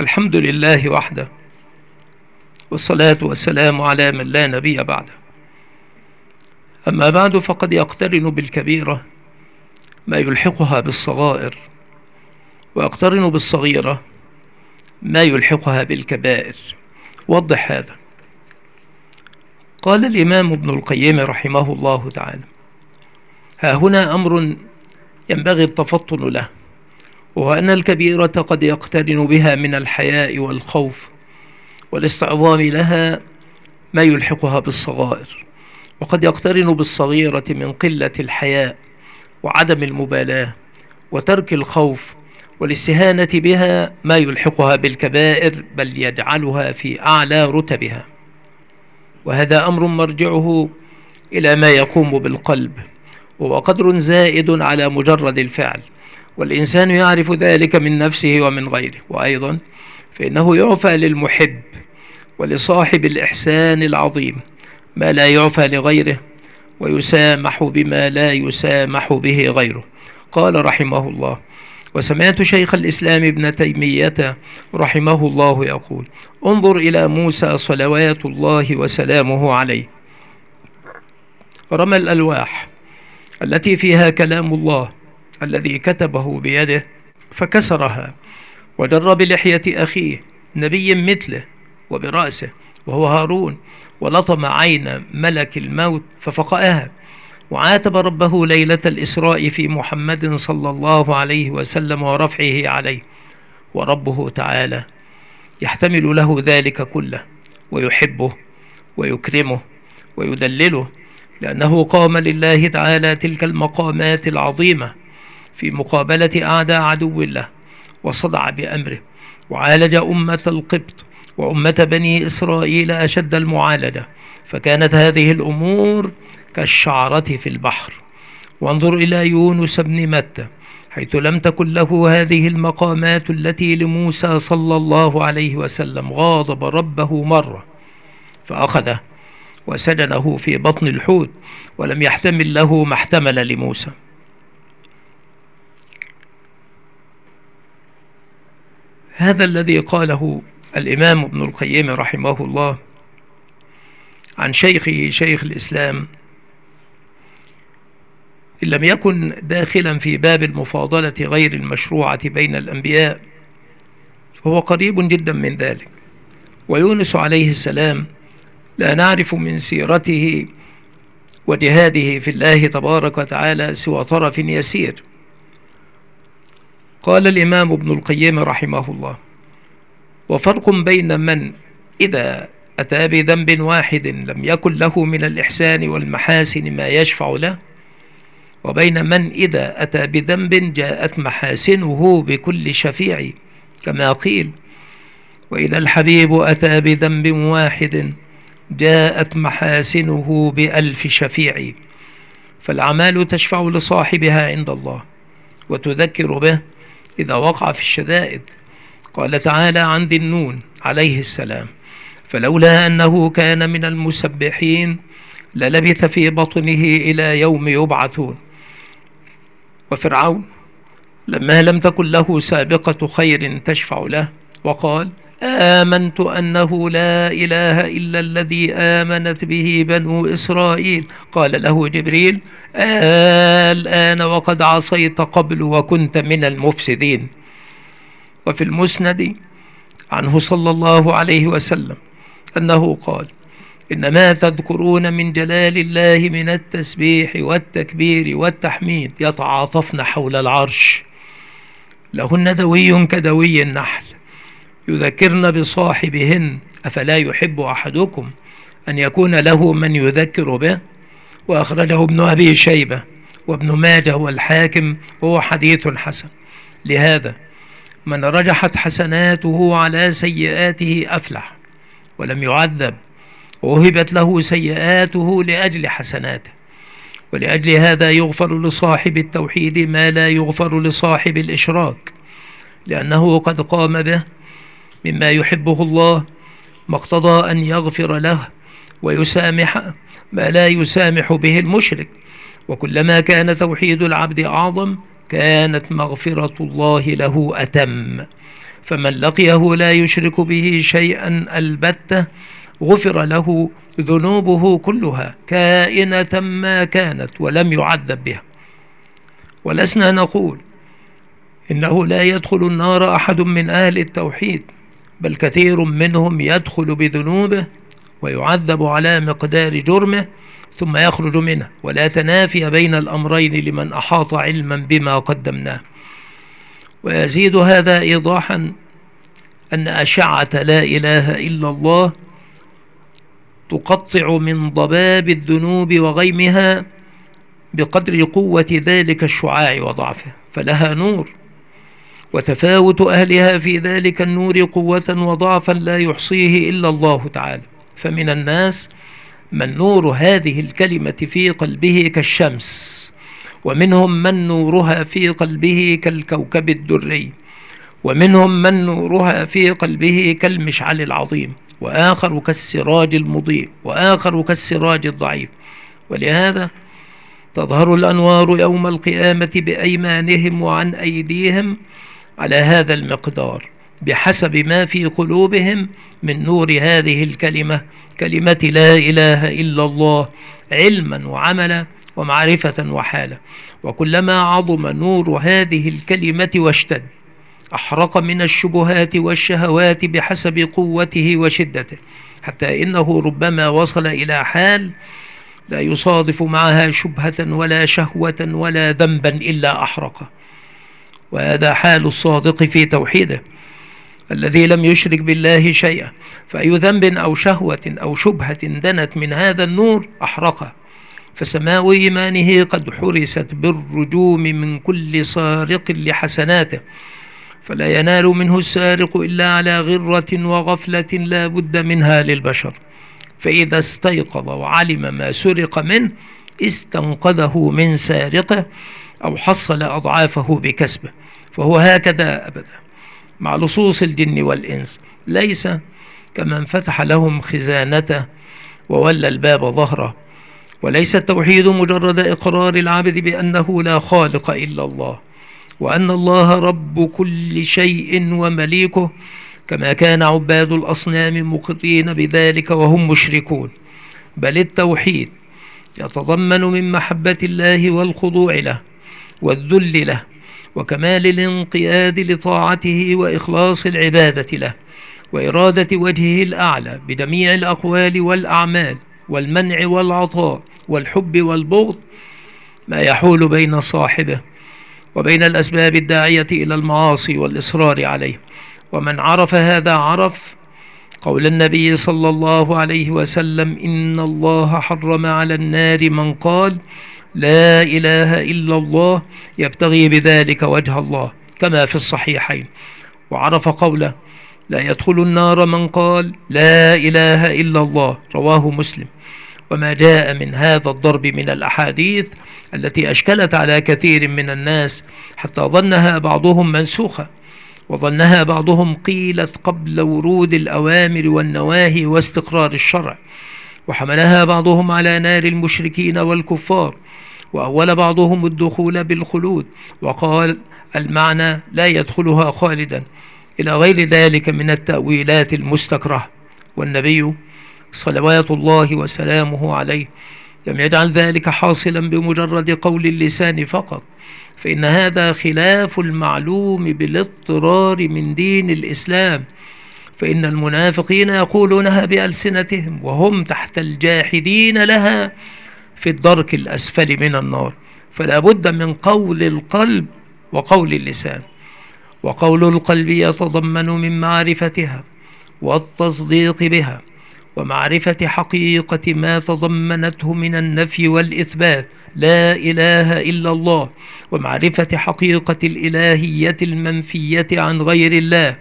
الحمد لله وحده، والصلاة والسلام على من لا نبي بعده. أما بعد، فقد يقترن بالكبيرة ما يلحقها بالصغائر، ويقترن بالصغيرة ما يلحقها بالكبائر. وضح هذا. قال الإمام ابن القيم رحمه الله تعالى: ها هنا أمر ينبغي التفطن له، وهو أن الكبيرة قد يقترن بها من الحياء والخوف والاستعظام لها ما يلحقها بالصغائر، وقد يقترن بالصغيرة من قلة الحياء وعدم المبالاة وترك الخوف والاستهانة بها ما يلحقها بالكبائر، بل يجعلها في أعلى رتبها. وهذا أمر مرجعه إلى ما يقوم بالقلب، وهو قدر زائد على مجرد الفعل، والإنسان يعرف ذلك من نفسه ومن غيره. وأيضا فإنه يعفى للمحب ولصاحب الإحسان العظيم ما لا يعفى لغيره، ويسامح بما لا يسامح به غيره. قال رحمه الله: وسمعت شيخ الإسلام ابن تيمية رحمه الله يقول: انظر إلى موسى صلوات الله وسلامه عليه، رمى الألواح التي فيها كلام الله الذي كتبه بيده فكسرها، وجر بلحية أخيه نبي مثله وبرأسه وهو هارون، ولطم عين ملك الموت ففقأها، وعاتب ربه ليلة الإسراء في محمد صلى الله عليه وسلم ورفعه عليه، وربه تعالى يحتمل له ذلك كله ويحبه ويكرمه ويدلله، لأنه قام لله تعالى تلك المقامات العظيمة في مقابلة أعداء عدو الله، وصدع بأمره، وعالج أمة القبط وأمة بني إسرائيل أشد المعالجة، فكانت هذه الأمور كالشعرة في البحر. وانظر إلى يونس بن متى، حيث لم تكن له هذه المقامات التي لموسى صلى الله عليه وسلم، غاضب ربه مرة فأخذه وسجنه في بطن الحوت، ولم يحتمل له ما احتمل لموسى. هذا الذي قاله الإمام ابن القيم رحمه الله عن شيخه شيخ الإسلام، إن لم يكن داخلا في باب المفاضلة غير المشروعة بين الأنبياء، فهو قريب جدا من ذلك. ويونس عليه السلام لا نعرف من سيرته وجهاده في الله تبارك وتعالى سوى طرف يسير. قال الإمام ابن القيم رحمه الله: وفرق بين من إذا أتى بذنب واحد لم يكن له من الإحسان والمحاسن ما يشفع له، وبين من إذا أتى بذنب جاءت محاسنه بكل شفيع، كما قيل: وإذا الحبيب أتى بذنب واحد جاءت محاسنه بألف شفيع. فالأعمال تشفع لصاحبها عند الله وتذكر به إذا وقع في الشدائد. قال تعالى عن ذي النون عليه السلام: فلولا أنه كان من المسبحين للبث في بطنه إلى يوم يبعثون. وفرعون لما لم تكن له سابقة خير تشفع له، وقال: آمنت أنه لا إله إلا الذي آمنت به بنو إسرائيل. قال له جبريل: الآن وقد عصيت قبل وكنت من المفسدين. وفي المسند عنه صلى الله عليه وسلم أنه قال: إنما تذكرون من جلال الله من التسبيح والتكبير والتحميد يتعاطفن حول العرش، لهن دوي كدوي النحل يذكرن بصاحبهن، أفلا يحب أحدكم أن يكون له من يذكر به؟ وأخرجه ابن أبي شيبة وابن ماجه والحاكم، وهو حديث حسن. لهذا من رجحت حسناته على سيئاته أفلح ولم يعذب، ووهبت له سيئاته لأجل حسناته. ولأجل هذا يغفر لصاحب التوحيد ما لا يغفر لصاحب الإشراك، لأنه قد قام به مما يحبه الله ما اقتضى أن يغفر له ويسامح ما لا يسامح به المشرك. وكلما كان توحيد العبد أعظم كانت مغفرة الله له أتم. فمن لقيه لا يشرك به شيئا البتة غفر له ذنوبه كلها كائنة ما كانت ولم يعذب بها. ولسنا نقول إنه لا يدخل النار أحد من أهل التوحيد، بل كثير منهم يدخل بذنوبه ويعذب على مقدار جرمه ثم يخرج منه، ولا تنافي بين الأمرين لمن أحاط علما بما قدمناه. ويزيد هذا إيضاحا أن أشعة لا إله إلا الله تقطع من ضباب الذنوب وغيمها بقدر قوة ذلك الشعاع وضعفه، فلها نور، وتفاوت أهلها في ذلك النور قوة وضعفا لا يحصيه إلا الله تعالى. فمن الناس من نور هذه الكلمة في قلبه كالشمس، ومنهم من نورها في قلبه كالكوكب الدري، ومنهم من نورها في قلبه كالمشعل العظيم، وآخر كالسراج المضيء، وآخر كالسراج الضعيف. ولهذا تظهر الأنوار يوم القيامة بأيمانهم وعن أيديهم على هذا المقدار بحسب ما في قلوبهم من نور هذه الكلمة، كلمة لا إله إلا الله، علما وعملا ومعرفة وحالا. وكلما عظم نور هذه الكلمة واشتد أحرق من الشبهات والشهوات بحسب قوته وشدته، حتى إنه ربما وصل إلى حال لا يصادف معها شبهة ولا شهوة ولا ذنبا إلا أحرقه. وهذا حال الصادق في توحيده الذي لم يشرك بالله شيئا، فأي ذنب أو شهوة أو شبهة دنت من هذا النور أحرقه، فسماء إيمانه قد حرست بالرجوم من كل سارق لحسناته، فلا ينال منه السارق إلا على غرة وغفلة لا بد منها للبشر. فإذا استيقظ وعلم ما سرق منه استنقذه من سارقه أو حصل أضعافه بكسبه. فهو هكذا أبدا مع لصوص الجن والإنس، ليس كمن فتح لهم خزانته وولى الباب ظهره. وليس التوحيد مجرد إقرار العبد بأنه لا خالق إلا الله، وأن الله رب كل شيء ومليكه، كما كان عباد الأصنام مقرين بذلك وهم مشركون. بل التوحيد يتضمن من محبة الله والخضوع له والذل له وكمال الانقياد لطاعته وإخلاص العبادة له وإرادة وجهه الأعلى بجميع الأقوال والأعمال والمنع والعطاء والحب والبغض، ما يحول بين صاحبه وبين الأسباب الداعية إلى المعاصي والإصرار عليه. ومن عرف هذا عرف قول النبي صلى الله عليه وسلم: إن الله حرم على النار من قال لا إله إلا الله يبتغي بذلك وجه الله، كما في الصحيحين. وعرف قوله: لا يدخل النار من قال لا إله إلا الله، رواه مسلم. وما جاء من هذا الضرب من الأحاديث التي أشكلت على كثير من الناس حتى ظنها بعضهم منسوخة، وظنها بعضهم قيلت قبل ورود الأوامر والنواهي واستقرار الشرع، وحملها بعضهم على نار المشركين والكفار، وأول بعضهم الدخول بالخلود وقال المعنى لا يدخلها خالدا، إلى غير ذلك من التأويلات المستكرهة. والنبي صلوات الله وسلامه عليه لم يجعل ذلك حاصلا بمجرد قول اللسان فقط، فإن هذا خلاف المعلوم بالاضطرار من دين الإسلام، فإن المنافقين يقولونها بألسنتهم وهم تحت الجاحدين لها في الدرك الأسفل من النار. فلا بد من قول القلب وقول اللسان. وقول القلب يتضمن من معرفتها والتصديق بها ومعرفة حقيقة ما تضمنته من النفي والإثبات لا إله إلا الله، ومعرفة حقيقة الإلهية المنفية عن غير الله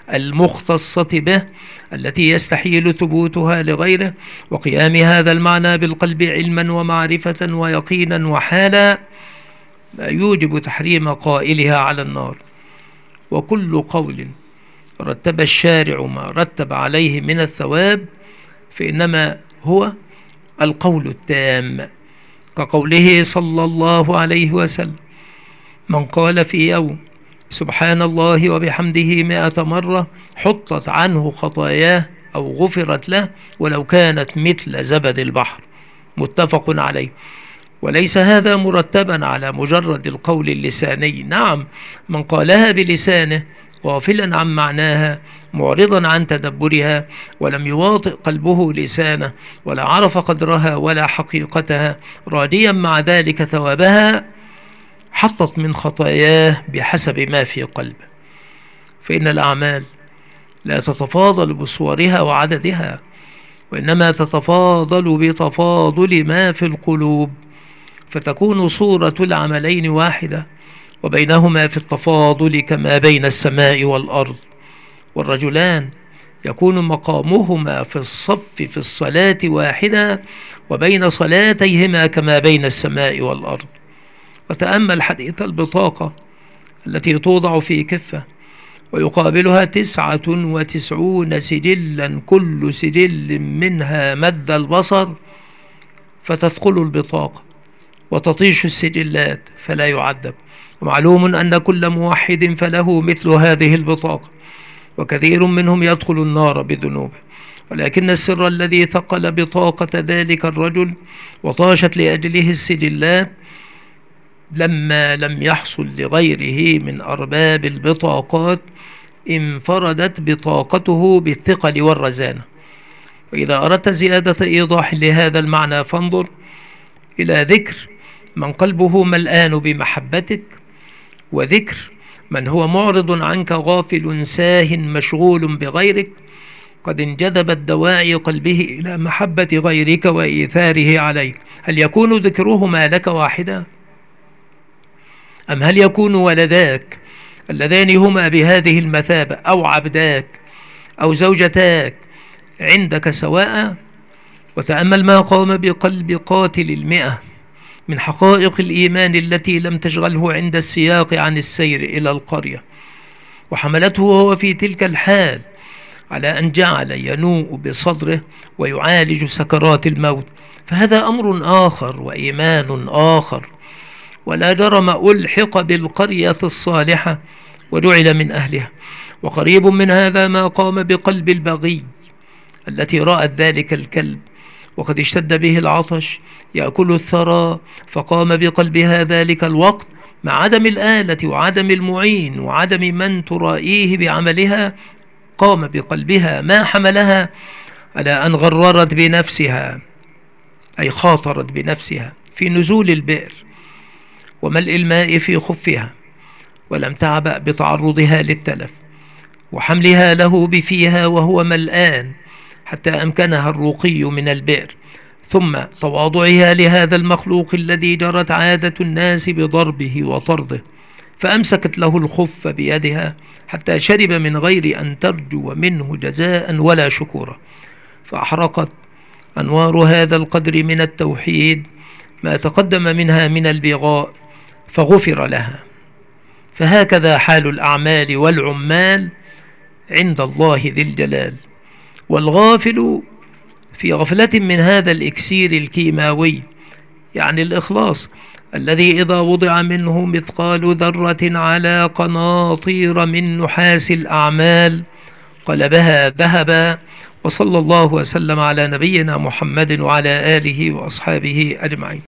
المختصة به التي يستحيل ثبوتها لغيره، وقيام هذا المعنى بالقلب علما ومعرفة ويقينا وحالا، ما يوجب تحريم قائلها على النار. وكل قول رتب الشارع ما رتب عليه من الثواب فإنما هو القول التام، كقوله صلى الله عليه وسلم: من قال في يوم سبحان الله وبحمده 100 مرة حطت عنه خطاياه أو غفرت له ولو كانت مثل زبد البحر. متفق عليه. وليس هذا مرتبا على مجرد القول اللساني. نعم، من قالها بلسانه غافلا عن معناها معرضا عن تدبرها ولم يواطئ قلبه لسانه ولا عرف قدرها ولا حقيقتها راديا مع ذلك ثوابها، حطت من خطاياه بحسب ما في قلبه. فإن الأعمال لا تتفاضل بصورها وعددها، وإنما تتفاضل بتفاضل ما في القلوب، فتكون صورة العملين واحدة وبينهما في التفاضل كما بين السماء والأرض. والرجلان يكون مقامهما في الصف في الصلاة واحدة وبين صلاتيهما كما بين السماء والأرض. وتأمل حديث البطاقة التي توضع في كفة ويقابلها 99 سجلا كل سجل منها مد البصر، فتثقل البطاقة وتطيش السجلات فلا يعذب. ومعلوم أن كل موحد فله مثل هذه البطاقة، وكثير منهم يدخل النار بذنوبه، ولكن السر الذي ثقل بطاقة ذلك الرجل وطاشت لأجله السجلات لما لم يحصل لغيره من أرباب البطاقات انفردت بطاقته بالثقل والرزانة. وإذا أردت زيادة إيضاح لهذا المعنى فانظر إلى ذكر من قلبه ملآن بمحبتك، وذكر من هو معرض عنك غافل ساه مشغول بغيرك، قد انجذبت دواعي قلبه إلى محبة غيرك وإيثاره عليك. هل يكون ذكرهما لك واحدا؟ أم هل يكون ولداك اللذان هما بهذه المثابة أو عبداك أو زوجتاك عندك سواء؟ وتأمل ما قام بقلب قاتل 100 من حقائق الإيمان التي لم تشغله عند السياق عن السير إلى القرية، وحملته وهو في تلك الحال على أن جعل ينوء بصدره ويعالج سكرات الموت. فهذا أمر آخر وإيمان آخر، ولا جرم ألحق بالقرية الصالحة وجعل من أهلها. وقريب من هذا ما قام بقلب البغي التي رأت ذلك الكلب وقد اشتد به العطش يأكل الثرى، فقام بقلبها ذلك الوقت مع عدم الآلة وعدم المعين وعدم من ترائيه بعملها، قام بقلبها ما حملها على أن غررت بنفسها، أي خاطرت بنفسها في نزول البئر وملء الماء في خفها، ولم تعبأ بتعرضها للتلف وحملها له بفيها وهو ملآن حتى أمكنها الرقي من البئر، ثم تواضعها لهذا المخلوق الذي جرت عادة الناس بضربه وطرده، فأمسكت له الخف بيدها حتى شرب من غير أن ترجو منه جزاء ولا شكورا، فأحرقت أنوار هذا القدر من التوحيد ما تقدم منها من البغاء فغفر لها. فهكذا حال الأعمال والعمال عند الله ذي الجلال. والغافل في غفلة من هذا الإكسير الكيماوي، يعني الإخلاص الذي إذا وضع منه مثقال ذرة على قناطير من نحاس الأعمال قلبها ذهبا. وصلى الله وسلم على نبينا محمد وعلى آله وأصحابه أجمعين.